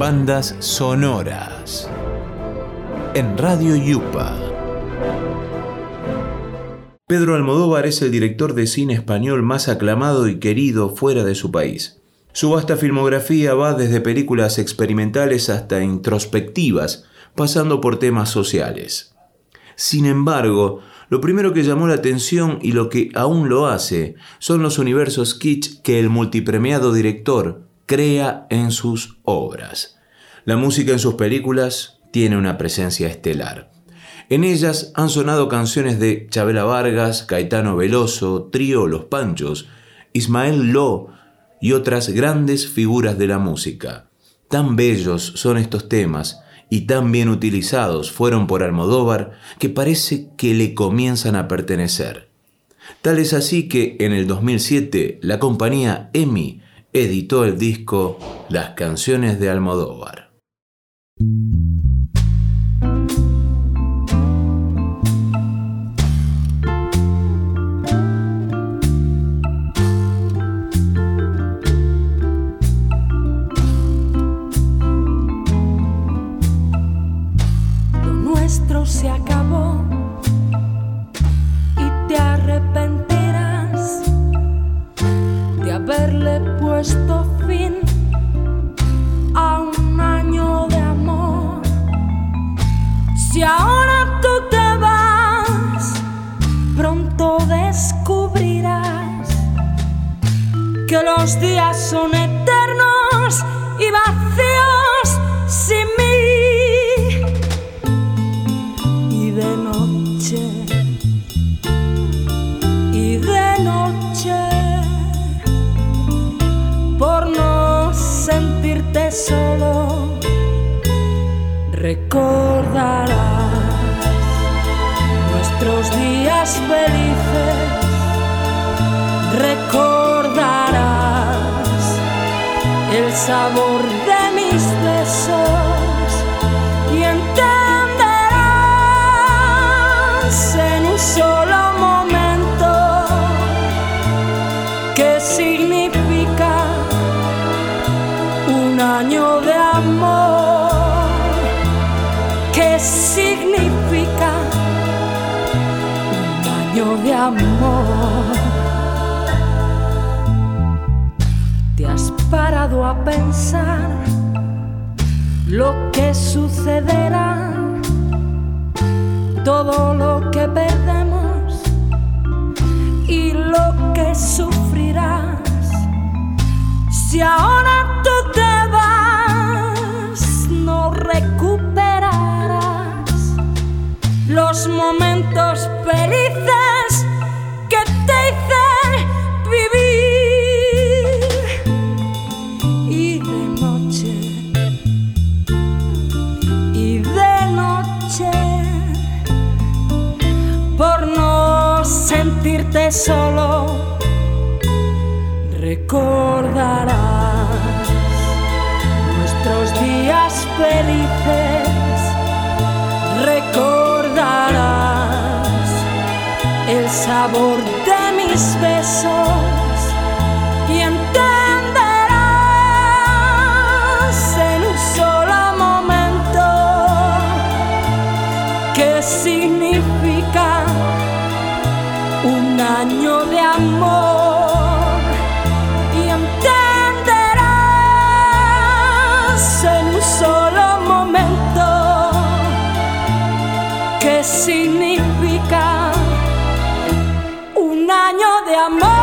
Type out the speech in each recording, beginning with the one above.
Bandas sonoras en Radio Yupa. Pedro Almodóvar es el director de cine español más aclamado y querido fuera de su país. Su vasta filmografía va desde películas experimentales hasta introspectivas, pasando por temas sociales. Sin embargo, lo primero que llamó la atención y lo que aún lo hace son los universos kitsch que el multipremiado director crea en sus obras. La música en sus películas tiene una presencia estelar. En ellas han sonado canciones de Chabela Vargas, Caetano Veloso, Trío Los Panchos, Ismael Lo y otras grandes figuras de la música. Tan bellos son estos temas y tan bien utilizados fueron por Almodóvar que parece que le comienzan a pertenecer. Tal es así que en el 2007 la compañía EMI editó el disco Las canciones de Almodóvar. Se acabó y te arrepentirás de haberle puesto fin a un año de amor. Si ahora tú te vas, pronto descubrirás que los días son eternos y vacíos sin mí. Y de noche, por no sentirte solo, recordarás nuestros días felices, recordarás el sabor de mis besos y en un solo momento qué significa un año de amor, qué significa un año de amor. ¿Te has parado a pensar lo que sucederá? Todo lo que perdemos y lo que sufrirás. Si ahora tú te vas, no recuperarás los momentos felices que te hice vivir. Y de noche, por no sentirte solo, recordarás nuestros días felices, recordarás el sabor de mis besos y entenderás en un solo momento qué significa un año de amor y entenderás en un solo momento qué significa un año de amor.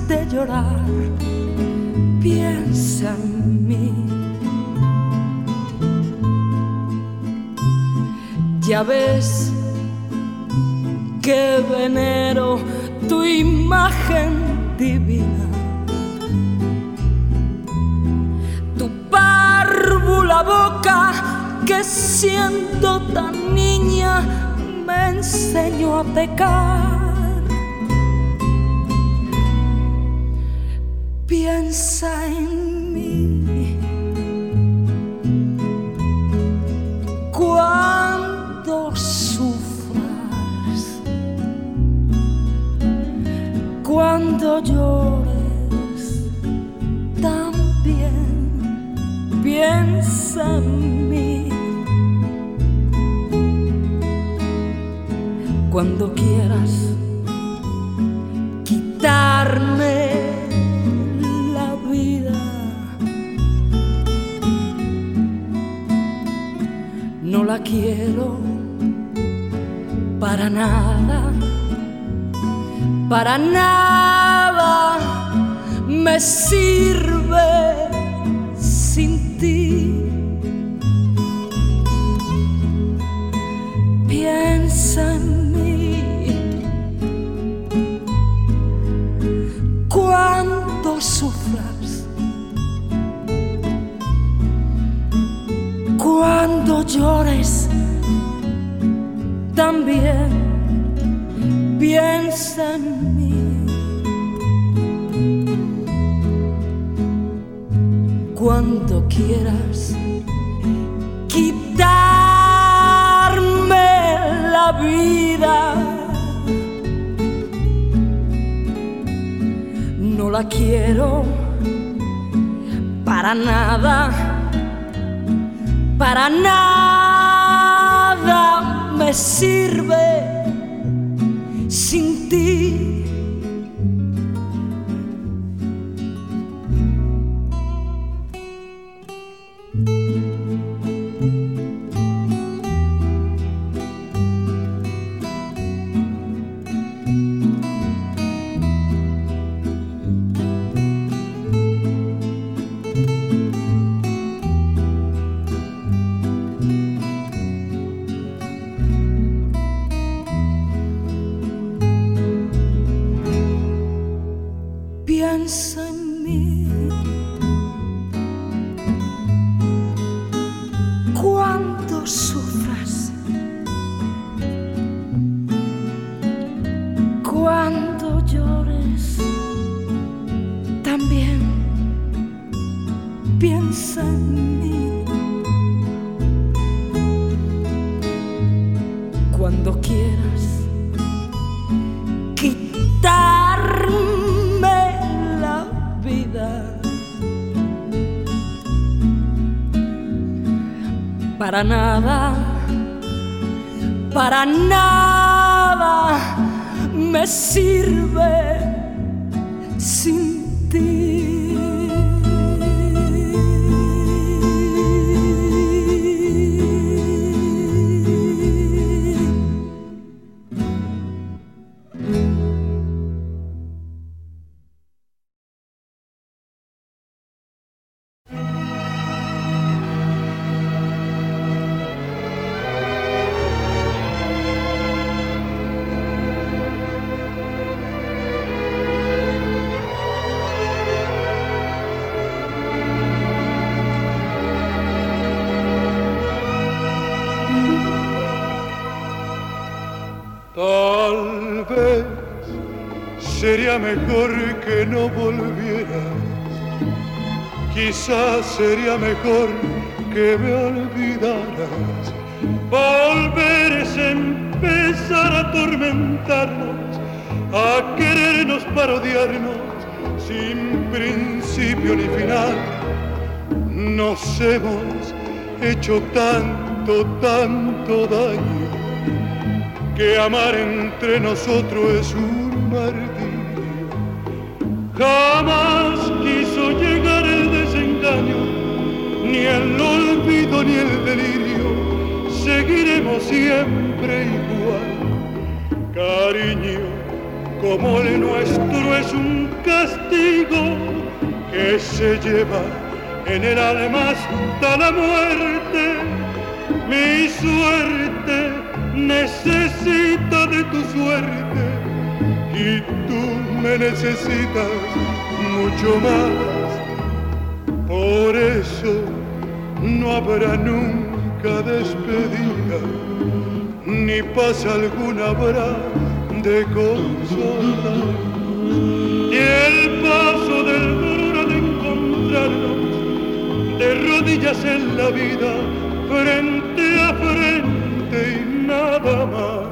de llorar, piensa en mí. Ya ves que venero tu imagen divina, tu párvula boca que siendo tan niña me enseñó a pecar. Piensa en mí cuando sufras, cuando llores también. Piensa en mí cuando quieras quitarme la vida. No la quiero para nada, para nada me sirve sin ti. Piensa en mí cuando sufras, cuando llores también. Piensa en mí cuando quieras quitarme la vida. No la quiero para nada, para nada me sirve sin ti. Piensa en mí cuando sufras, cuando llores también. Piensa en mí cuando quieras quitarme la vida. Para nada, para nada me sirve sin ti. Tal vez sería mejor que no volvieras, quizás sería mejor que me olvidaras. Volver es empezar a atormentarnos, a querernos para odiarnos, sin principio ni final. Nos hemos hecho tanto, tanto daño, que amar entre nosotros es un martirio. Jamás quiso llegar el desengaño, ni el olvido ni el delirio. Seguiremos siempre igual. Cariño, como el nuestro es un castigo que se lleva en el alma hasta la muerte. Mi suerte necesita de tu suerte y tú me necesitas mucho más. Por eso no habrá nunca despedida, ni paz alguna habrá de consolar. Y el paso del dolor al encontrarnos de rodillas en la vida, frente a frente y nada más.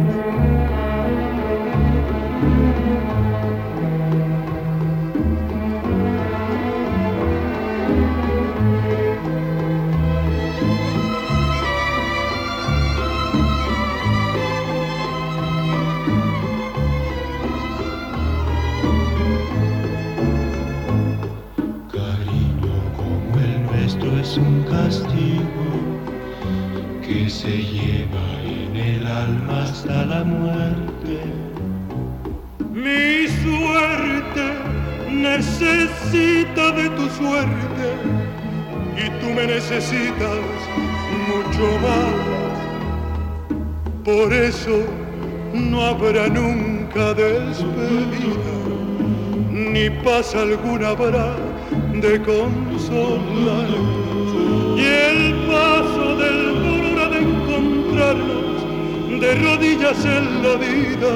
Es un castigo que se lleva en el alma hasta la muerte. Mi suerte necesita de tu suerte y tú me necesitas mucho más. Por eso no habrá nunca despedida, ni paz alguna habrá de consolar. Y el paso del dolor de encontrarnos de rodillas en la vida,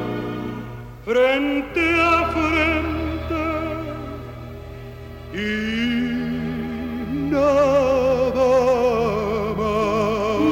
frente a frente y nada más.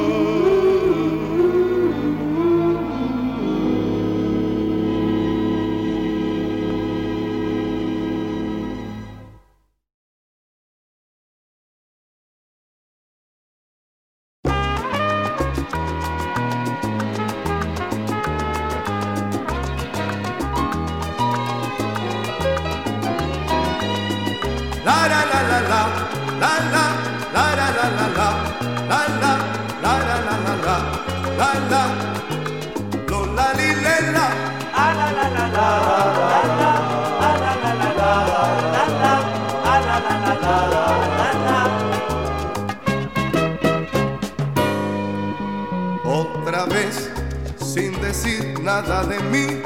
Otra vez sin decir nada de mí,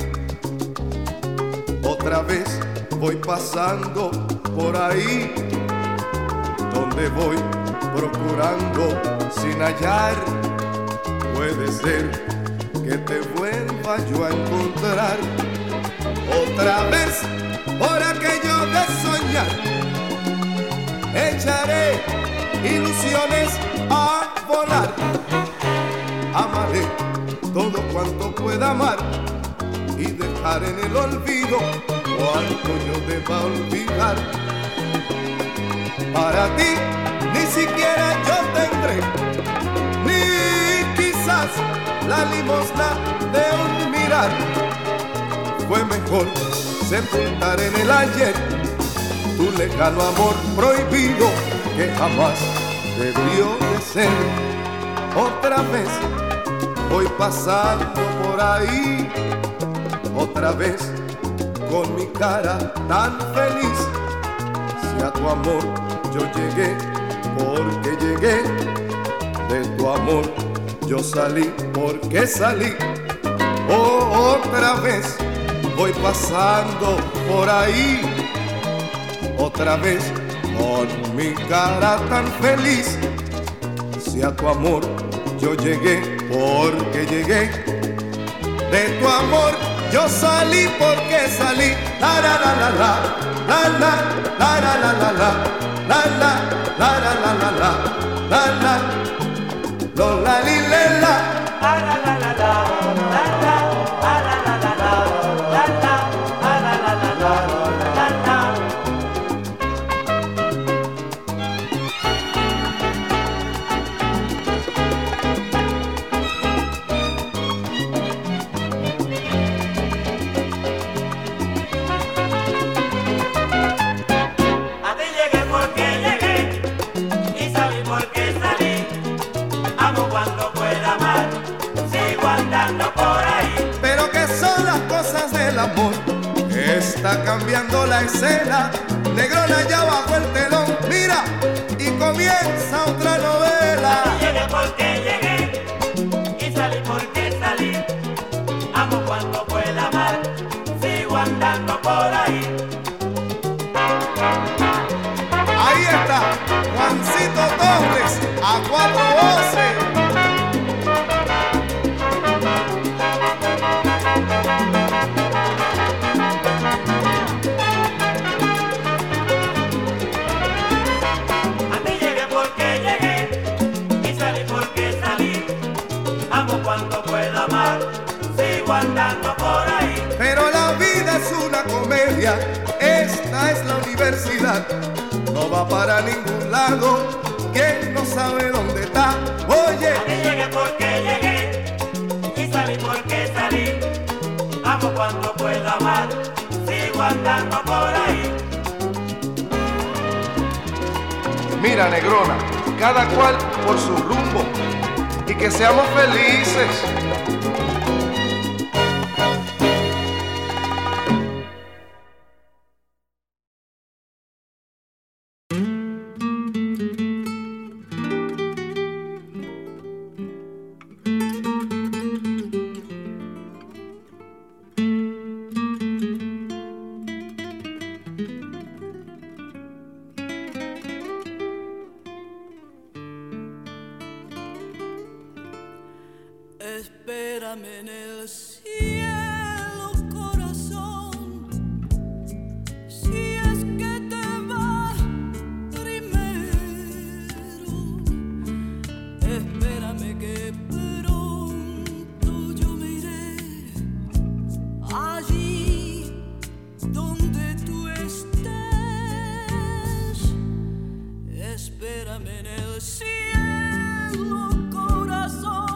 otra vez voy pasando por ahí, donde voy procurando sin hallar. Puede ser que te vuelva yo a encontrar otra vez por aquello de soñar. Echaré ilusiones a volar, amaré todo cuanto pueda amar y dejar en el olvido cuanto yo deba olvidar. Para ti ni siquiera yo tendré, ni quizás la limosna de un mirar. Fue mejor sepultar en el ayer tu lejano amor prohibido que jamás debió de ser. Otra vez voy pasando por ahí, otra vez con mi cara tan feliz. Si a tu amor yo llegué, porque llegué, de tu amor yo salí, porque salí. Oh, otra vez voy pasando por ahí, otra vez con mi cara tan feliz. Si a tu amor yo llegué, porque llegué, de tu amor yo salí, porque salí. La la la la la, la la la la la la la, la la la la la la la, la la lo la li le la, la la la la la, la la la la la la, la la la la la la, la la. Amo cuando pueda. está cambiando la escena. Negrona ya bajo el telón, mira, y comienza otra novela. Llegué porque llegué y salí porque salí. Amo cuando pueda amar, sigo andando por ahí. Ahí está, Juancito Torres, a 4 voces. A ti llegué porque llegué y salí porque salí. Amo cuando pueda amar, sigo andando por ahí. Pero la vida es una comedia, esta es la universidad. No va para ningún lado, quien no sabe dónde está. Oye, A ti llegué porque llegué y salí porque salí. Amo cuando pueda amar, sigo andando por ahí. mira negrona, cada cual por su rumbo y que seamos felices. Espérame en el cielo, corazón, si es que te vas primero. Espérame que pronto yo me iré allí donde tú estés. Espérame en el cielo, corazón.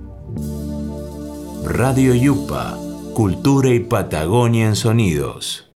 Radio Yupa, Cultura y Patagonia en Sonidos.